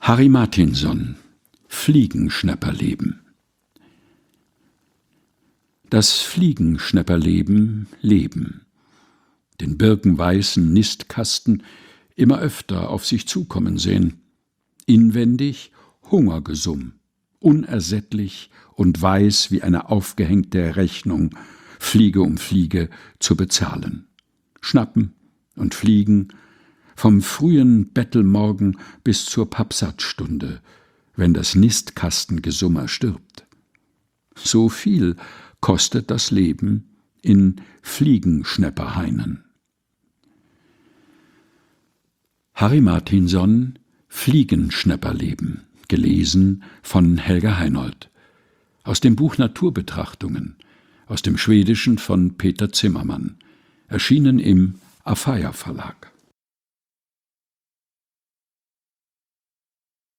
Harry Martinson: Fliegenschnäpperleben. Das Fliegenschnäpperleben leben, den birkenweißen Nistkasten immer öfter auf sich zukommen sehen, inwendig Hungergesumm, unersättlich und weiß wie eine aufgehängte Rechnung, Fliege um Fliege zu bezahlen. Schnappen und fliegen, vom frühen Bettelmorgen bis zur Papsattstunde, wenn das Nistkastengesummer stirbt. So viel kostet das Leben in Fliegenschnäpperhainen. Harry Martinson: Fliegenschnäpperleben, gelesen von Helga Heinold. Aus dem Buch Naturbetrachtungen, aus dem Schwedischen von Peter Zimmermann, erschienen im Afeier Verlag.